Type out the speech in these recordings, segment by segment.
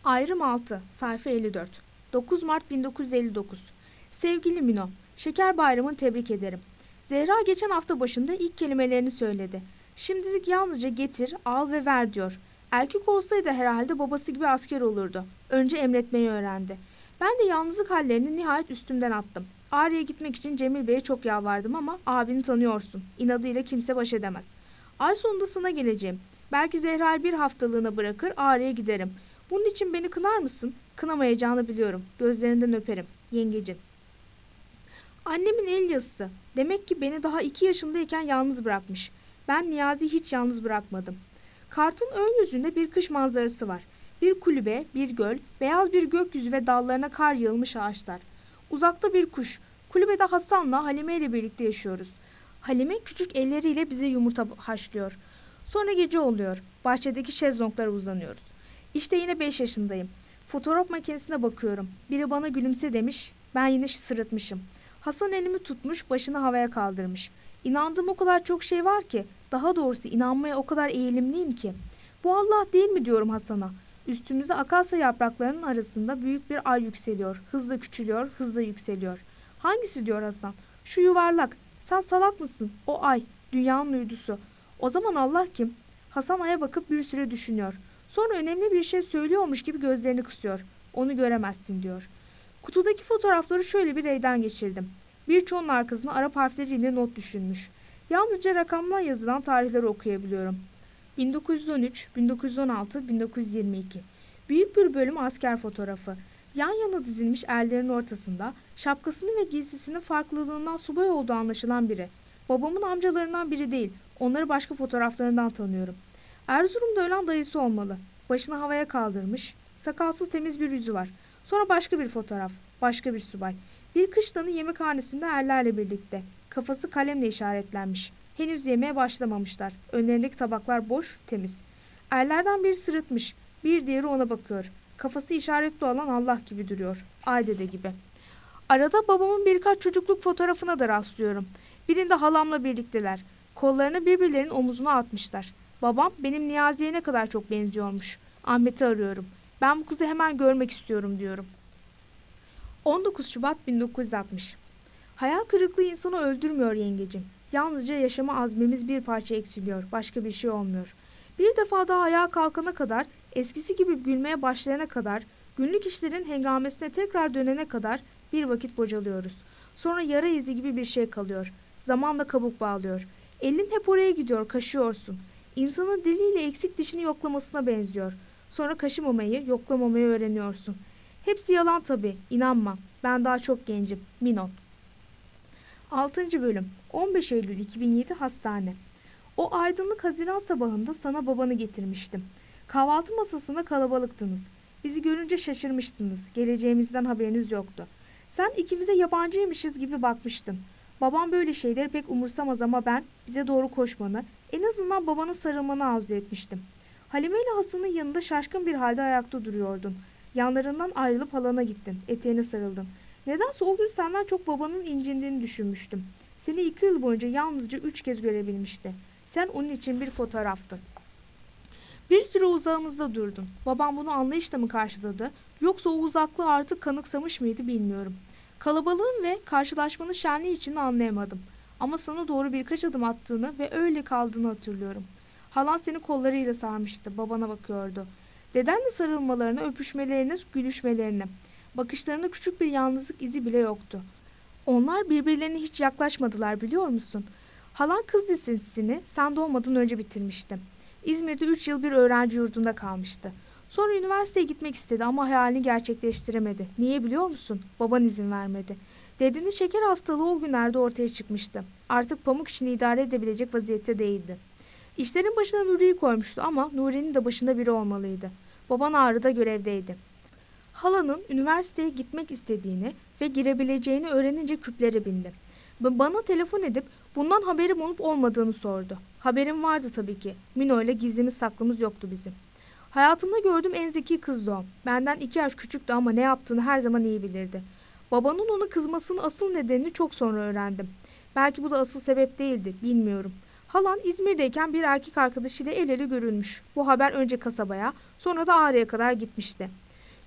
Ayrım 6, sayfa 54. 9 Mart 1959. Sevgili Mino, Şeker Bayramı'nı tebrik ederim. Zehra geçen hafta başında ilk kelimelerini söyledi. Şimdilik yalnızca getir, al ve ver diyor. Erkek olsaydı herhalde babası gibi asker olurdu. Önce emretmeyi öğrendi. Ben de yalnızlık hallerini nihayet üstümden attım. Ağrı'ya gitmek için Cemil Bey'e çok yalvardım ama abini tanıyorsun. İnadıyla kimse baş edemez. Ay sonunda sana geleceğim. Belki Zehra'yı bir haftalığına bırakır Ağrı'ya giderim. Bunun için beni kınar mısın? Kınamayacağını biliyorum. Gözlerinden öperim. Yengecin. Annemin el yazısı. Demek ki beni daha 2 yaşındayken yalnız bırakmış. Ben Niyazi'yi hiç yalnız bırakmadım. Kartın ön yüzünde bir kış manzarası var. Bir kulübe, bir göl, beyaz bir gökyüzü ve dallarına kar yığılmış ağaçlar. Uzakta bir kuş. Kulübede Hasan'la Halime ile birlikte yaşıyoruz. Halime küçük elleriyle bize yumurta haşlıyor. Sonra gece oluyor. Bahçedeki şezlonglara uzanıyoruz. İşte yine 5 yaşındayım. Fotoğraf makinesine bakıyorum. Biri bana gülümse demiş. Ben yine sırıtmışım. Hasan elimi tutmuş, başını havaya kaldırmış. İnandığım o kadar çok şey var ki, daha doğrusu inanmaya o kadar eğilimliyim ki. Bu Allah değil mi diyorum Hasan'a. Üstümüzde akasya yapraklarının arasında büyük bir ay yükseliyor. Hızla küçülüyor, hızla yükseliyor. Hangisi diyor Hasan? Şu yuvarlak. Sen salak mısın? O ay, dünyanın uydusu. O zaman Allah kim? Hasan aya bakıp bir süre düşünüyor. Sonra önemli bir şey söylüyormuş gibi gözlerini kısıyor. Onu göremezsin diyor. Kutudaki fotoğrafları şöyle bir elden geçirdim. Birçoğunun arkasına Arap harfleriyle not düşünmüş. Yalnızca rakamla yazılan tarihleri okuyabiliyorum. 1913, 1916, 1922. Büyük bir bölüm asker fotoğrafı. Yan yana dizilmiş erlerin ortasında şapkasının ve giysisinin farklılığından subay olduğu anlaşılan biri. Babamın amcalarından biri değil. Onları başka fotoğraflarından tanıyorum. Erzurum'da ölen dayısı olmalı. Başını havaya kaldırmış. Sakalsız temiz bir yüzü var. Sonra başka bir fotoğraf. Başka bir subay. Bir kışlanı yemekhanesinde erlerle birlikte. Kafası kalemle işaretlenmiş. Henüz yemeğe başlamamışlar. Önlerindeki tabaklar boş, temiz. Erlerden biri sırıtmış. Bir diğeri ona bakıyor. Kafası işaretli olan Allah gibi duruyor. Ay dede gibi. Arada babamın birkaç çocukluk fotoğrafına da rastlıyorum. Birinde halamla birlikteler. Kollarını birbirlerinin omuzuna atmışlar. Babam benim Niyazi'ye ne kadar çok benziyormuş. Ahmet'i arıyorum. Ben bu kızı hemen görmek istiyorum diyorum. 19 Şubat 1960. Hayal kırıklığı insanı öldürmüyor yengecim. Yalnızca yaşama azmimiz bir parça eksiliyor. Başka bir şey olmuyor. Bir defa daha ayağa kalkana kadar, eskisi gibi gülmeye başlayana kadar, günlük işlerin hengamesine tekrar dönene kadar bir vakit bocalıyoruz. Sonra yara izi gibi bir şey kalıyor. Zamanla kabuk bağlıyor. Elin hep oraya gidiyor, kaşıyorsun. İnsanın diliyle eksik dişini yoklamasına benziyor. Sonra kaşımamayı, yoklamamayı öğreniyorsun. Hepsi yalan tabii, inanma. Ben daha çok gencim. Minon. 6. bölüm. 15 Eylül 2007 hastane. O aydınlık Haziran sabahında sana babanı getirmiştim. Kahvaltı masasında kalabalıktınız. Bizi görünce şaşırmıştınız. Geleceğimizden haberiniz yoktu. Sen ikimize yabancıymışız gibi bakmıştın. Babam böyle şeyleri pek umursamaz ama ben bize doğru koşmanı, en azından babanın sarılmanı arzu etmiştim. Halime ile Hasan'ın yanında şaşkın bir halde ayakta duruyordun. Yanlarından ayrılıp halana gittin. Eteğine sarıldın. Nedense o gün senden çok babanın incindiğini düşünmüştüm. Seni 2 yıl boyunca yalnızca 3 kez görebilmişti. Sen onun için bir fotoğraftın. Bir süre uzağımızda durdun. Babam bunu anlayışla mı karşıladı, yoksa o uzaklığı artık kanıksamış mıydı bilmiyorum. Kalabalığın ve karşılaşmanın şenliği içinde anlayamadım. Ama sana doğru birkaç adım attığını ve öyle kaldığını hatırlıyorum. Halan seni kollarıyla sarmıştı, babana bakıyordu. Dedenle sarılmalarını, öpüşmelerini, gülüşmelerini. Bakışlarında küçük bir yalnızlık izi bile yoktu. Onlar birbirlerine hiç yaklaşmadılar biliyor musun? Halan kız lisesini sen doğmadan önce bitirmişti. İzmir'de 3 yıl bir öğrenci yurdunda kalmıştı. Sonra üniversiteye gitmek istedi ama hayalini gerçekleştiremedi. Niye biliyor musun? Baban izin vermedi. Dedenin şeker hastalığı o günlerde ortaya çıkmıştı. Artık pamuk işini idare edebilecek vaziyette değildi. İşlerin başına Nuri'yi koymuştu ama Nuri'nin de başında biri olmalıydı. Baban Ağrı'da görevdeydi. Halanın üniversiteye gitmek istediğini ve girebileceğini öğrenince küplere bindi. Bana telefon edip bundan haberim olup olmadığını sordu. Haberim vardı tabii ki. Mino ile gizlimiz saklımız yoktu bizim. Hayatımda gördüğüm en zeki kızdı o. Benden 2 yaş küçüktü ama ne yaptığını her zaman iyi bilirdi. Babanın ona kızmasının asıl nedenini çok sonra öğrendim. Belki bu da asıl sebep değildi, bilmiyorum. Halan İzmir'deyken bir erkek arkadaşıyla el ele görülmüş. Bu haber önce kasabaya, sonra da Ağrı'ya kadar gitmişti.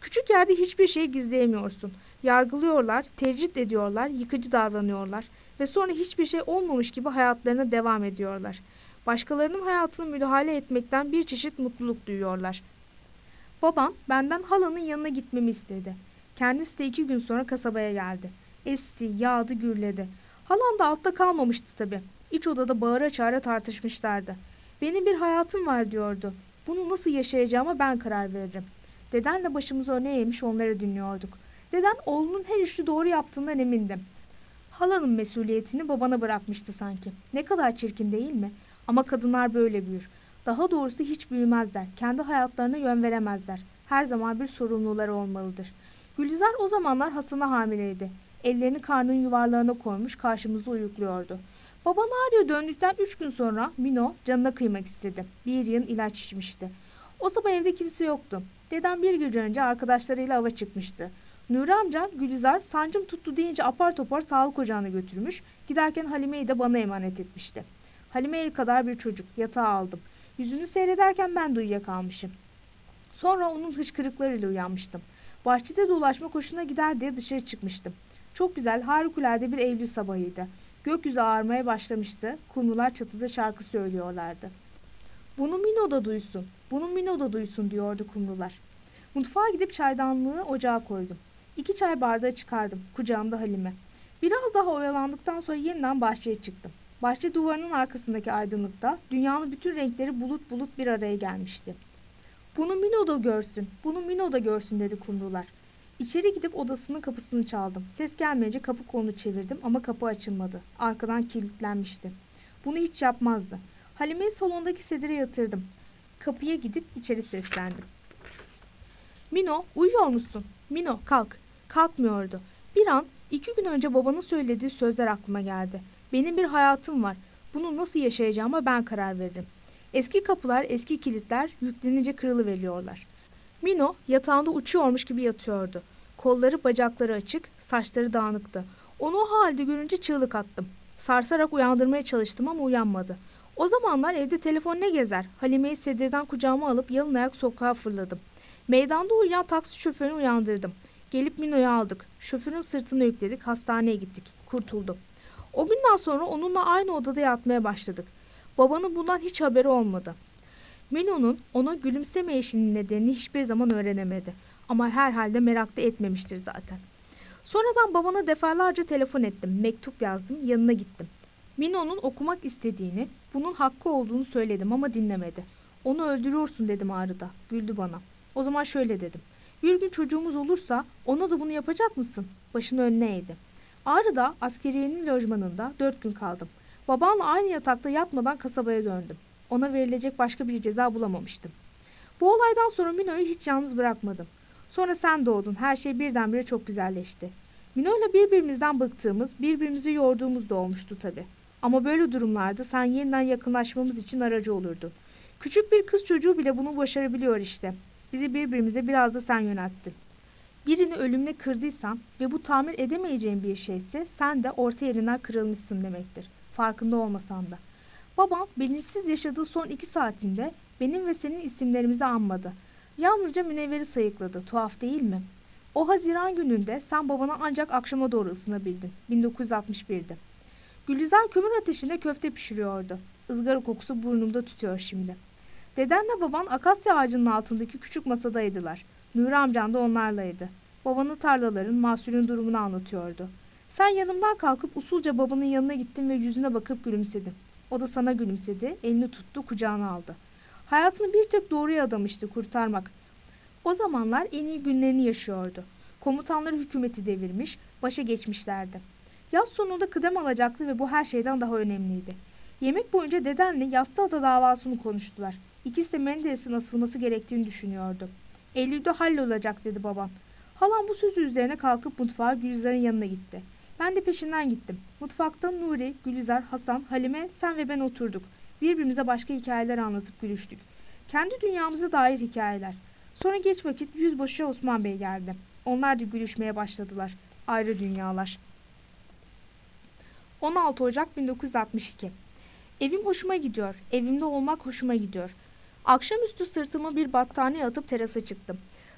Küçük yerde hiçbir şey gizleyemiyorsun. Yargılıyorlar, tecrit ediyorlar, yıkıcı davranıyorlar ve sonra hiçbir şey olmamış gibi hayatlarına devam ediyorlar. Başkalarının hayatına müdahale etmekten bir çeşit mutluluk duyuyorlar. Babam benden halanın yanına gitmemi istedi. Kendisi de 2 gün sonra kasabaya geldi. Esti, yağdı, gürledi. Halam da altta kalmamıştı tabii. İç odada bağıra çağıra tartışmışlardı. Benim bir hayatım var diyordu. Bunu nasıl yaşayacağıma ben karar veririm. Dedenle başımızı öne eğmiş onları dinliyorduk. Deden oğlunun her işi doğru yaptığından emindim. Halanın mesuliyetini babana bırakmıştı sanki. Ne kadar çirkin değil mi? Ama kadınlar böyle büyür. Daha doğrusu hiç büyümezler. Kendi hayatlarına yön veremezler. Her zaman bir sorumluları olmalıdır. Gülizar o zamanlar Hasan'a hamileydi. Ellerini karnının yuvarlağına koymuş karşımızda uyukluyordu. Baba Nari'ye döndükten 3 gün sonra Mino canına kıymak istedi. Bir yığın ilaç içmişti. O sabah evde kimse yoktu. Dedem bir gece önce arkadaşlarıyla ava çıkmıştı. Nuri amca Gülizar sancım tuttu deyince apar topar sağlık ocağına götürmüş. Giderken Halime'yi de bana emanet etmişti. Halime el kadar bir çocuk. Yatağa aldım. Yüzünü seyrederken ben de uyuyakalmışım. Sonra onun hıçkırıklarıyla uyanmıştım. Bahçede dolaşmak hoşuna gider diye dışarı çıkmıştım. Çok güzel, harikulade bir Eylül sabahıydı. Gökyüzü ağarmaya başlamıştı. Kumrular çatıda şarkı söylüyorlardı. Bunu Mino da duysun, bunu Mino da duysun diyordu kumrular. Mutfağa gidip çaydanlığı ocağa koydum. 2 çay bardağı çıkardım. Kucağımda Halime. Biraz daha oyalandıktan sonra yeniden bahçeye çıktım. Bahçe duvarının arkasındaki aydınlıkta dünyanın bütün renkleri bulut bulut bir araya gelmişti. Bunu Mino da görsün, bunu Mino da görsün dedi kumrular. İçeri gidip odasının kapısını çaldım. Ses gelmeyince kapı kolunu çevirdim ama kapı açılmadı. Arkadan kilitlenmişti. Bunu hiç yapmazdı. Halime'yi salondaki sedire yatırdım. Kapıya gidip içeri seslendim. Mino, uyuyor musun? Mino, kalk. Kalkmıyordu. Bir an 2 gün önce babanın söylediği sözler aklıma geldi. Benim bir hayatım var. Bunu nasıl yaşayacağıma ben karar veririm. Eski kapılar, eski kilitler yüklenince kırılıveriyorlar. Mino yatağında uçuyormuş gibi yatıyordu. Kolları, bacakları açık, saçları dağınıktı. Onu o halde görünce çığlık attım. Sarsarak uyandırmaya çalıştım ama uyanmadı. O zamanlar evde telefon ne gezer? Halime'yi sedirden kucağıma alıp yalın ayak sokağa fırladım. Meydanda uyuyan taksi şoförünü uyandırdım. Gelip Mino'yu aldık. Şoförün sırtına yükledik, hastaneye gittik. Kurtuldu. O günden sonra onunla aynı odada yatmaya başladık. Babanın bundan hiç haberi olmadı. Mino'nun ona gülümsemeyişinin nedenini hiçbir zaman öğrenemedi. Ama herhalde merak da etmemiştir zaten. Sonradan babana defalarca telefon ettim. Mektup yazdım, yanına gittim. Mino'nun okumak istediğini, bunun hakkı olduğunu söyledim ama dinlemedi. Onu öldürüyorsun dedim ağrıda. Güldü bana. O zaman şöyle dedim. Bir gün çocuğumuz olursa ona da bunu yapacak mısın? Başını önüne eğdi. Ağrı'da askeriyenin lojmanında 4 gün kaldım. Babamla aynı yatakta yatmadan kasabaya döndüm. Ona verilecek başka bir ceza bulamamıştım. Bu olaydan sonra Mino'yu hiç yalnız bırakmadım. Sonra sen doğdun. Her şey birdenbire çok güzelleşti. Mino'yla birbirimizden bıktığımız, birbirimizi yorduğumuz da olmuştu tabii. Ama böyle durumlarda sen yeniden yakınlaşmamız için aracı olurdun. Küçük bir kız çocuğu bile bunu başarabiliyor işte. Bizi birbirimize biraz da sen yönelttin. Birini ölümle kırdıysan ve bu tamir edemeyeceğin bir şeyse sen de orta yerinden kırılmışsın demektir. Farkında olmasan da. Babam bilinçsiz yaşadığı son 2 saatinde benim ve senin isimlerimizi anmadı. Yalnızca Münevver'i sayıkladı. Tuhaf değil mi? O Haziran gününde sen babana ancak akşama doğru ısınabildin. 1961'de. Gülizar kömür ateşinde köfte pişiriyordu. Izgara kokusu burnumda tütüyor şimdi. Dedenle baban akasya ağacının altındaki küçük masadaydılar. Nuri amcan da onlarlaydı. Babanın tarlaların, mahsulün durumunu anlatıyordu. Sen yanımdan kalkıp usulca babanın yanına gittin ve yüzüne bakıp gülümsedin. O da sana gülümsedi, elini tuttu, kucağına aldı. Hayatını bir tek doğruya adamıştı, kurtarmak. O zamanlar en iyi günlerini yaşıyordu. Komutanları hükümeti devirmiş, başa geçmişlerdi. Yaz sonunda kıdem alacaktı ve bu her şeyden daha önemliydi. Yemek boyunca dedenle Yassıada davasını konuştular. İkisi de Menderes'in asılması gerektiğini düşünüyordu. Eylül'de hallolacak dedi babam. Halam bu sözü üzerine kalkıp mutfağa Gülizar'ın yanına gitti. Ben de peşinden gittim. Mutfakta Nuri, Gülizar, Hasan, Halime, sen ve ben oturduk. Birbirimize başka hikayeler anlatıp gülüştük. Kendi dünyamıza dair hikayeler. Sonra geç vakit Yüzbaşı Osman Bey geldi. Onlar da gülüşmeye başladılar. Ayrı dünyalar. 16 Ocak 1962. Evim hoşuma gidiyor. Evimde olmak hoşuma gidiyor. Akşamüstü sırtıma bir battaniye atıp terasa çıktım.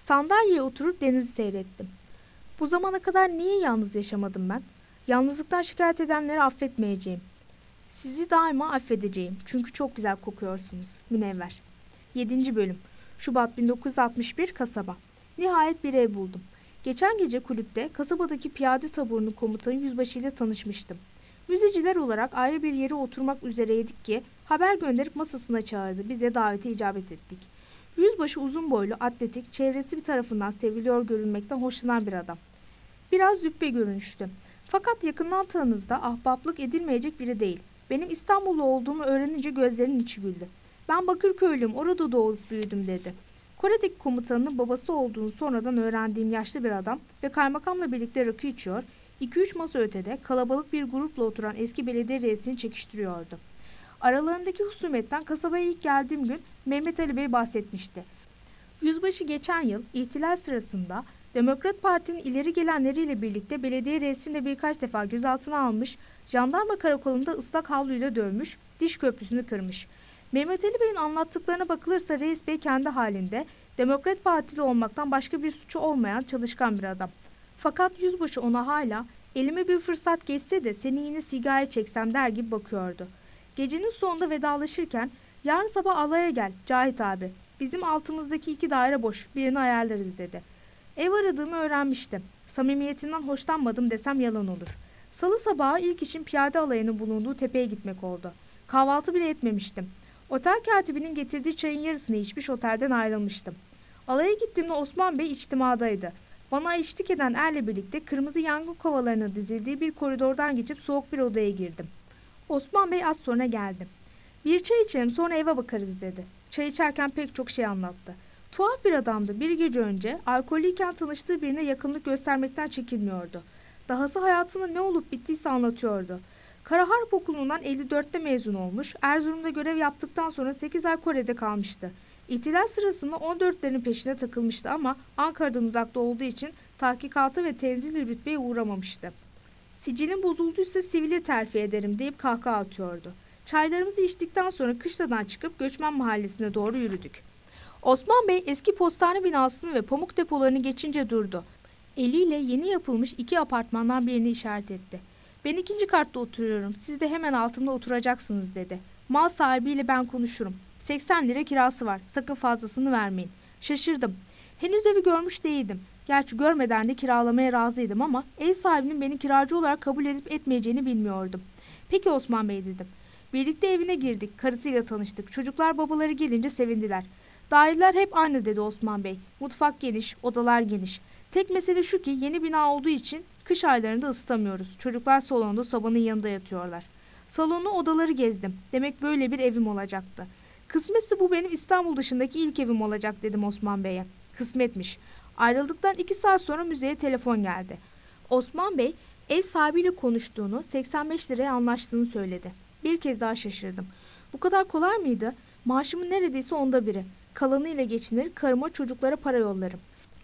Sandalyeye oturup denizi seyrettim. Bu zamana kadar niye yalnız yaşamadım ben? Yalnızlıktan şikayet edenleri affetmeyeceğim. Sizi daima affedeceğim. Çünkü çok güzel kokuyorsunuz. Münevver. 7. Bölüm. Şubat 1961 Kasaba. Nihayet bir ev buldum. Geçen gece kulüpte kasabadaki piyade taburunun komutanı yüzbaşı ile tanışmıştım. Müzeciler olarak ayrı bir yere oturmak üzereydik ki haber gönderip masasına çağırdı. Bize davete icabet ettik. Yüzbaşı uzun boylu, atletik, çevresi bir tarafından seviliyor görünmekten hoşlanan bir adam. Biraz züppe görünüştü. Fakat yakından tanınızda ahbaplık edilmeyecek biri değil. Benim İstanbullu olduğumu öğrenince gözlerinin içi güldü. Ben Bakırköylüyüm, orada doğup büyüdüm dedi. Kore'deki komutanının babası olduğunu sonradan öğrendiğim yaşlı bir adam ve kaymakamla birlikte rakı içiyor, 2-3 masa ötede kalabalık bir grupla oturan eski belediye reisini çekiştiriyordu. Aralarındaki husumetten kasabaya ilk geldiğim gün Mehmet Ali Bey bahsetmişti. Yüzbaşı geçen yıl ihtilal sırasında Demokrat Parti'nin ileri gelenleriyle birlikte belediye reisini de birkaç defa gözaltına almış, jandarma karakolunda ıslak havluyla dövmüş, diş köprüsünü kırmış. Mehmet Ali Bey'in anlattıklarına bakılırsa Reis Bey kendi halinde Demokrat Partili olmaktan başka bir suçu olmayan çalışkan bir adam. Fakat yüzbaşı ona hala elime bir fırsat geçse de seni yine sigaya çeksem der gibi bakıyordu. Gecenin sonunda vedalaşırken yarın sabah alaya gel Cahit abi. Bizim altımızdaki 2 daire boş, birini ayarlarız dedi. Ev aradığımı öğrenmiştim. Samimiyetinden hoşlanmadım desem yalan olur. Salı sabahı ilk işim piyade alayının bulunduğu tepeye gitmek oldu. Kahvaltı bile etmemiştim. Otel katibinin getirdiği çayın yarısını içmiş otelden ayrılmıştım. Alaya gittiğimde Osman Bey içtimadaydı. Bana eşlik eden erle birlikte kırmızı yangın kovalarının dizildiği bir koridordan geçip soğuk bir odaya girdim. Osman Bey az sonra geldi. Bir çay içelim sonra eve bakarız dedi. Çay içerken pek çok şey anlattı. Tuhaf bir adamdı. Bir gece önce alkollüyken tanıştığı birine yakınlık göstermekten çekinmiyordu. Dahası hayatında ne olup bittiyse anlatıyordu. Kara Harp Okulu'ndan 54'te mezun olmuş, Erzurum'da görev yaptıktan sonra 8 ay Kore'de kalmıştı. İhtilal sırasında 14'lerin peşine takılmıştı ama Ankara'dan uzakta olduğu için tahkikatı ve tenzil rütbeye uğramamıştı. Sicilin bozulduysa sivile terfi ederim deyip kahkaha atıyordu. Çaylarımızı içtikten sonra kışladan çıkıp Göçmen Mahallesi'ne doğru yürüdük. Osman Bey eski postane binasını ve pamuk depolarını geçince durdu. Eliyle yeni yapılmış 2 apartmandan birini işaret etti. Ben 2. katta oturuyorum, siz de hemen altımda oturacaksınız dedi. Mal sahibiyle ben konuşurum. 80 lira kirası var, sakın fazlasını vermeyin. Şaşırdım. Henüz evi görmüş değildim. Gerçi görmeden de kiralamaya razıydım ama ev sahibinin beni kiracı olarak kabul edip etmeyeceğini bilmiyordum. Peki Osman Bey dedim. Birlikte evine girdik, karısıyla tanıştık. Çocuklar babaları gelince sevindiler. Daireler hep aynı dedi Osman Bey. Mutfak geniş, odalar geniş. Tek mesele şu ki yeni bina olduğu için kış aylarında ısıtamıyoruz. Çocuklar salonda sobanın yanında yatıyorlar. Salonu odaları gezdim. Demek böyle bir evim olacaktı. Kısmetse bu benim İstanbul dışındaki ilk evim olacak dedim Osman Bey'e. Kısmetmiş. Ayrıldıktan 2 saat sonra müzeye telefon geldi. Osman Bey ev sahibiyle konuştuğunu, 85 liraya anlaştığını söyledi. Bir kez daha şaşırdım. Bu kadar kolay mıydı? Maaşımın neredeyse 1/10. Kalanıyla geçinir, karıma çocuklara para yollarım.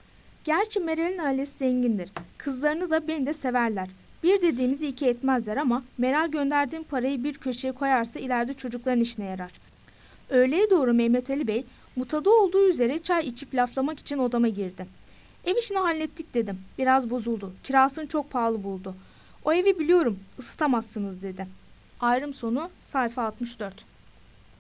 Gerçi Meral'in ailesi zengindir. Kızlarını da beni de severler. Bir dediğimizi 2 etmezler ama Meral gönderdiğim parayı bir köşeye koyarsa ileride çocukların işine yarar. Öğleye doğru Mehmet Ali Bey mutada olduğu üzere çay içip laflamak için odama girdi. Ev işini hallettik dedim. Biraz bozuldu. Kirasını çok pahalı buldu. O evi biliyorum, ısıtamazsınız dedi. Ayrım sonu sayfa 64.